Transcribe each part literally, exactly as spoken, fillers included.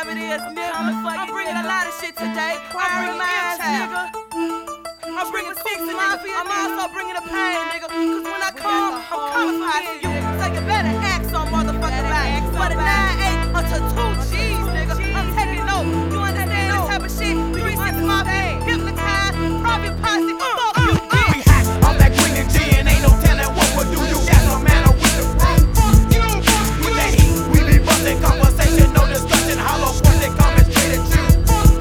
have it is, nigga. I'm bringing a lot of shit today. I'm bringing minds, nigga. I'm bringing six mafia. I'm also bringing the pain, nigga. Cause when I come, I'm coming for you. So you better act some motherfucking right. For the nine eight or to two G's, nigga. I'm taking note. You understand this type of shit? three six mafia, hypnotized, private posse. Fuck you, bitch. We hot on that green and gin. Ain't no telling what we'll do. You got no matter with the room. With that heat, we be busting conversation, no discussion. Hollow points, they coming straight at you.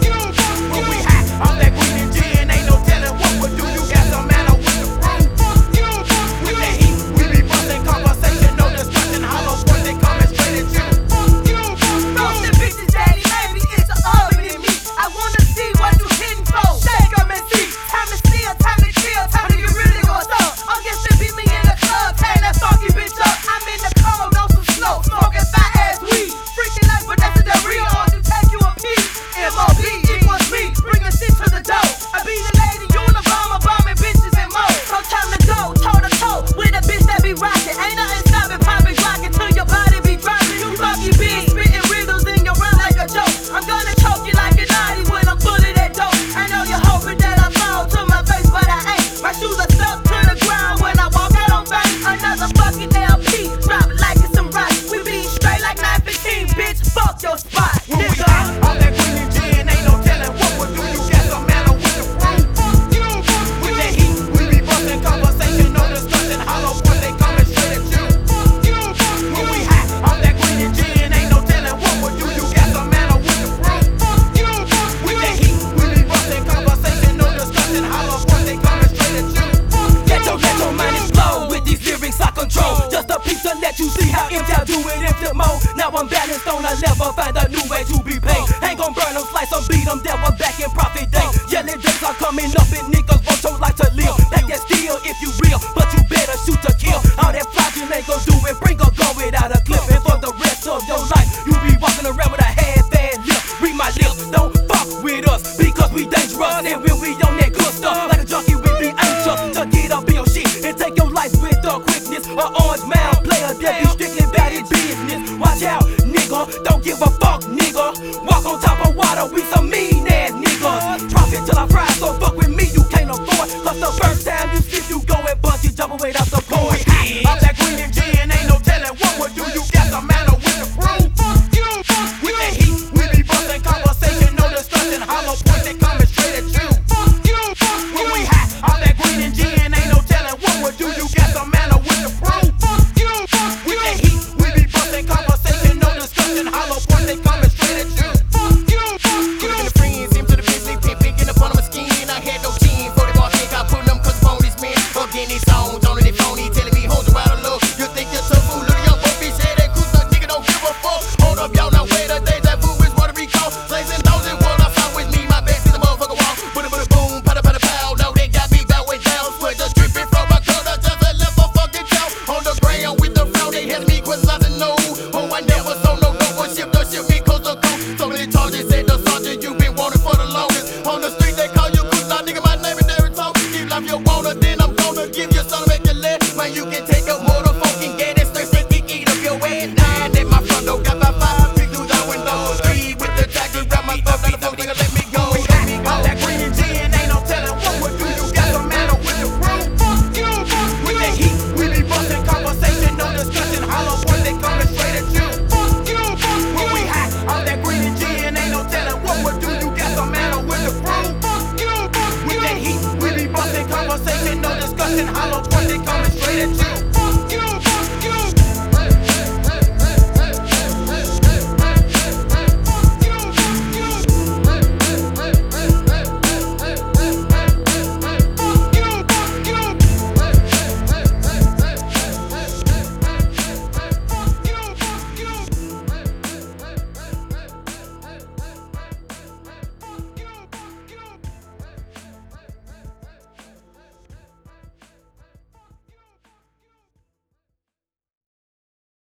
When we hot on that green and gin, ain't no telling what we'll do. You got no matter with the room. With that heat, we be busting conversation, no discussion. Hollow points, they coming straight at you. Roasting bitches, daddy, maybe it's an oven in me. I wanna see what you hitting for. Shake 'em and see. Time to steal, time to kill, time to get really go up. I guess they beat me in the club, tear that funky bitch up. I'm in the cold on some snow, smoking fat ass weed. Freaking life, but that's the real. Or to take you a piece. M O B equals me, bringing shit to the dough. I be the lady Unabomber, bombing bitches and more. So time to go, toe to toe with a bitch that be rocking. Ain't nothing stopping, popping, rocking till your body be dropping. You fucking big, spitting riddles in your run like a joke. I'm gonna choke you like a naughty when I'm full of that dope. I know you're hoping that I fall to my face, but I ain't. My shoes are stuck to the ground when I walk out on bang. Another fucking L P, drop like it's some rock. We be straight like nine fifteen, bitch. Fuck your spot, When we nigga. hot on that green and gin, ain't no telling what we'll do. You got no matter with the room. With that heat, we be busting conversation, no discussion. Hollow points, they coming straight at you. When we hot on that green and gin, ain't no telling what we'll do. You got no matter with the room. With that heat, we be busting conversation, no discussion. Hollow points, they coming straight at you. Let your, let your mind explode with these lyrics I control. Just a piece to let you see how empty I do it in the mode. Now I'm balanced on a level, find a new way to be paid. Ain't gon' burn them, slice them, beat them, that was back in profit day. Yelling days are coming up and niggas want your life to live. Back that steel if you real, but you better shoot to kill. All that flogging ain't gon' do it, bring a gun without a clip. And for the rest of your life, you be walking around with a half-ass lip. Read my lips, don't fuck with us, because we dangerous. And when we on that good stuff, like a junkie we be anxious to get up in your shit and take your life with the quickness. A orange mound player that be strictly about his business. Watch out, nigga, don't give a fuck, nigga. Walk on top of water, we some mean ass niggas. Drop it till I fry, so fuck with me, you can't afford. Cause the first time you slip, you go and bust, you jump away the